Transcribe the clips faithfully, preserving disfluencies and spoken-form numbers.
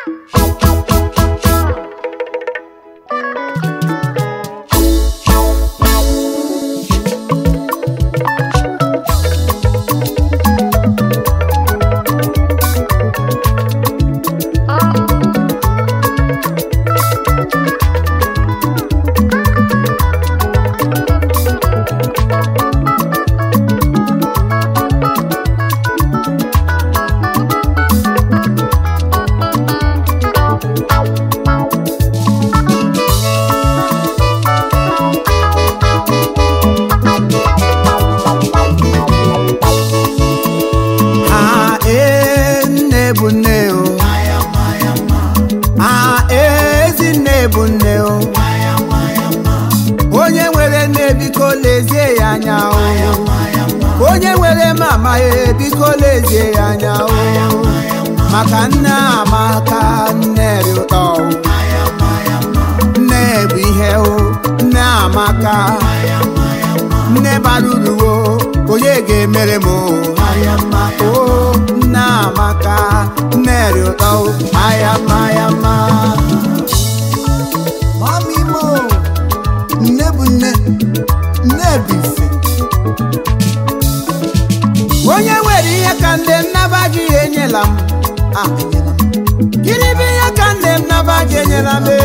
onye nwere nne biko lezie ya anya onye nwere mama e biko lezie ya anya maka nne amaka nne dị ụtọ nne bụ ihe nne amaka nne bara uru onye ga-emere m nne amaka nne dị ụtọ ayama ayama Mami mo, nne bụ nne, nne bụ ife. Onye nwere ihe ka nne m naba gị enyela m. Ah, enyela m. Gịnị bụ ihe ka nne m naba gị enyela m?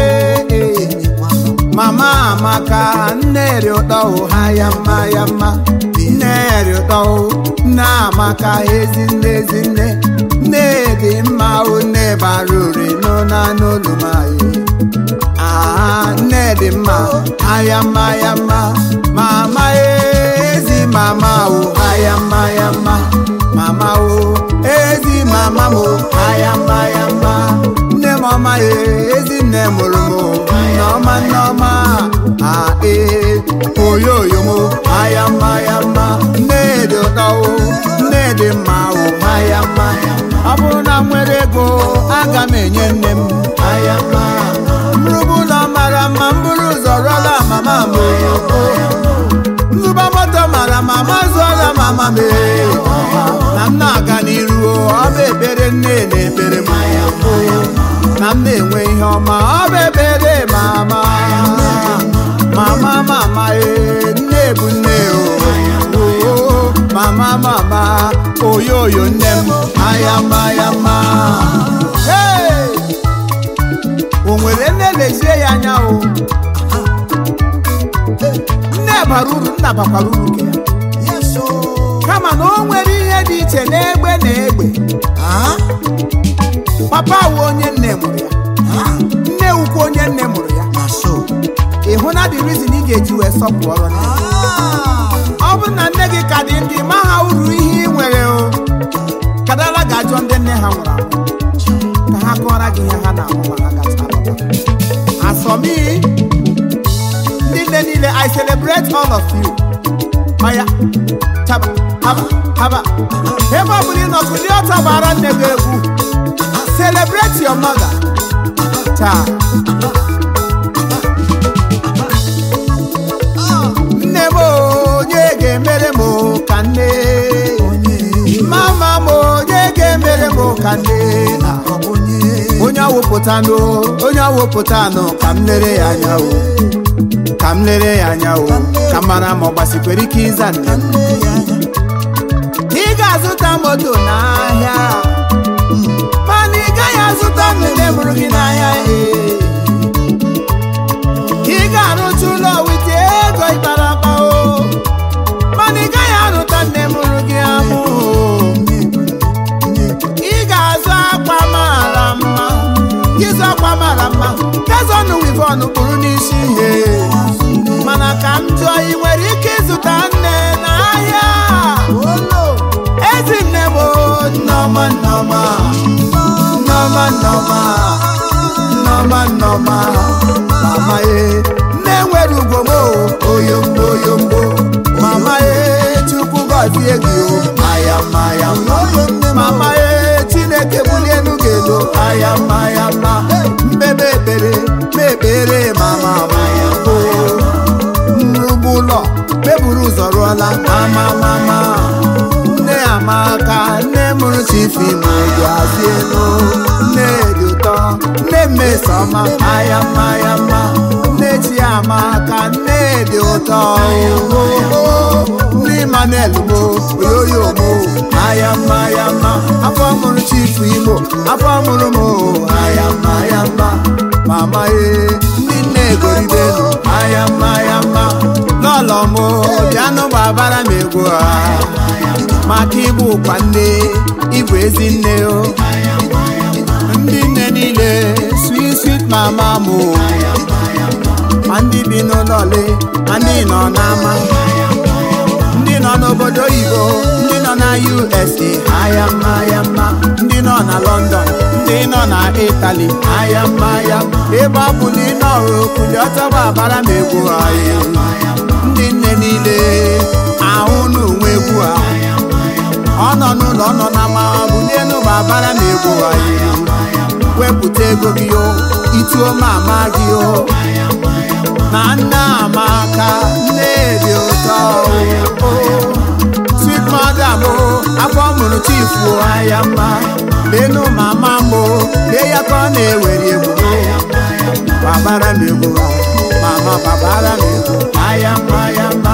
Mama amaka nne dị ụtọ ha ya mma ya mma. Nne dị ụtọ nne amaka ezi nne ezi nne. Nne dị mma nne bara uru n'ụna n'olu m anyị. Ah, nne dị mma ayama ayama mama ezi mama o ayama ayama mama o ezi mama mo ayama ayama nne mama ezi nne mụrụ mo nneọma nneọma ah eh oyoyo mo ayama ayama nne dị ụtọ o nne dị mma o ayama ọ bụrụ na m nwere ego aga m enye nne m ayama mrụbụlọ mara mma mbụrụ ụzọ rụọla mama m nzụba moto mara mama zụọla mama m na m na-aga n'iru ọ bụ ekpere nne na-ekpere m na m na-enwe ihe ọma ọ bụ ekpere mama mama mama nne bụ nne o mama mama oyoyo nne m ayama ayama o nwere nne lezie ya anya o nne bara uru nna bakwara uru ke ya kama na o nwere ihe dị iche n'egbe na egbe papa wụ onye nne mụrụ ya nne ukwu onye nne mụrụ ya ị hụ na the reason ị ga-eji wee sọpụrụ nne ọ bụ na nne gị ka dị ndị ma ha uru ihe ị nwere o kadala ga-ajọ ndị nne ha nwụrụ anwụ ka ha kọọrọ gị ihe ha na-ahụ ma ha gacha as for me, I celebrate all of you. Maya, chaba, haba, haba. Everybody knows with your tabara negebu. Celebrate your mother. Cha. Nemo, yege meremo kande. Mama mo, yege meremo kande. Onya wopotano, onya wopotano, kamlere ya nyao, kamlere ya nyao, kamara mo basikweri kizana. Higa zuta moto na ya, paniga ya zuta mene murugi na ya eh. Higa rutulo wite go itarapa o, paniga ya ruta ne murugi amu. Higa za kwa marama. Kiza kwa marama, kaza nu wivonu kuru nisi he. Mana kamjo iweri kizuta nne na ya. Ezi nebo noma noma, noma noma, noma noma. Mama ye, neweru gomo, oyombo oyombo. Mama ye, chuku gazi egyo, ayam ayam. Mama ye, chineke bulienu gelo, ayam ayam. Bebe bere, bebere mama mayambo. Mrubulo, beburu zorola, mama mama. Ne amaka, ne muruchifi moja zieno. Ne duto, Mmesoma ayama ayama nne Chiamaka nne dị ụtọ ndị Emmanuel mo oyoyo mo ayama ayama afọ mụrụ Chief Igbo afọ mụrụ mo ayama ayama mama e ndị nne Goridelu ayama ayama lọlọ mo bịanụ gbabara m egwu a maka ịbụ ụkwa nne ịbụ ezi nne o ndị nne niile sweet sweet mama mo ma ndị bi n'ụlọle ma ndị nọ n'ama ndị nọ n'obodo oyibo ndị nọ na U S A ayama ayama ndị nọ na London ndị nọ na Italy ayama ayama ebe ọ bụ na ị nọrọ okuli ọtọgba abara m egwu anyị ndị nne niile ahụ n'onwe egwu a ọ nọ n'ụlọ ọ nọ na ma bụ n'elu babara m egwu anyị wepụta ego gị o ituo mama gị o na nne Amaka nne dị ụtọ o sweet mother mo afọ mụrụ Chief ayama lenu mama mo lee ya ka ọ na-ewere egwu babara m egwu mama babara m egwu ayama ayama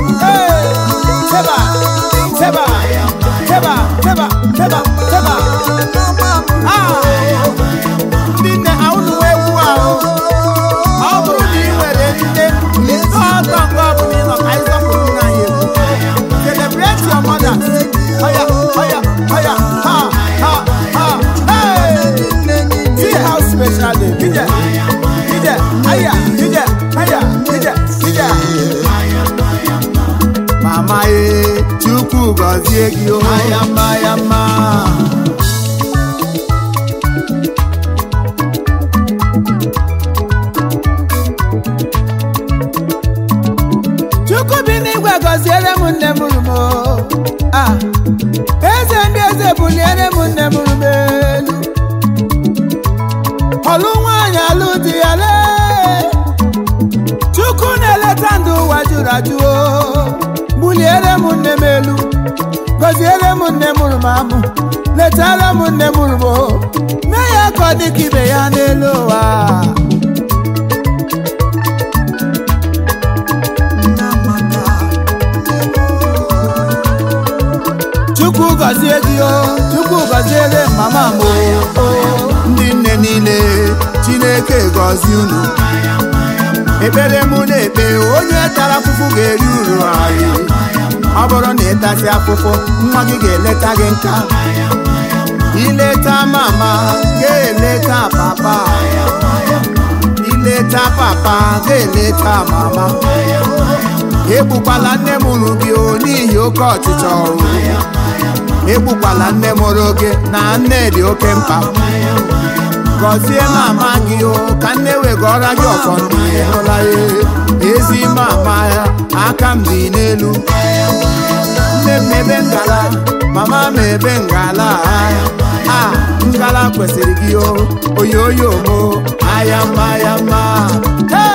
teba teba teba teba teba teba ah ndị nne ahụnụ egwu ahụ ọ bụrụ na ị nwere nne ọtọ mgbe ọ bụla ị nọ ka anyị sọpụrụ nna anyị egwu celebrate your mother oya oya oya ha ha ha hey see how special day dije dije aya dije aya dije dije mama e Chukwu gọzie gị o ayama ayama Chukwu bi n'igwe gọziere m nne m rumo ah eze ndị eze buliere m nne m rumo elu ọlụ nwaanyị alụ di ya lee Chukwu na-eleta ndụ ụwa jụrụ ajụ o buliere m nne m elu gọziere m nne m rumo amụ letara m nne m rumo mee ya ka ọ dị ka ibe ya n'elu ụwa Chukwu gọzie gị o Chukwu gọziere mama m o ndị nne niile Chineke gọzie unu ekpere mụ na-ekpe onye tara afụfụ ga-eri uru anyị ọ bụrụ na ịtasị afụfụ nwa gị ga-eleta gị nka ileta mama ga-eleta papa ileta papa ga-eleta mama egbukwala nne mụrụ gị o n'ihi oke ọchịchọ egbukwala nne mụrụ gị na nne dị oke mkpa gọzie mama gị o ka nne wegọra gị ọfọ ndụ hụla ya ezi mama ya aka m dị n'elu nne m ebe ngala mama m ebe ngala a ngala kwesịrị gị o oyoyo mo ayama ayama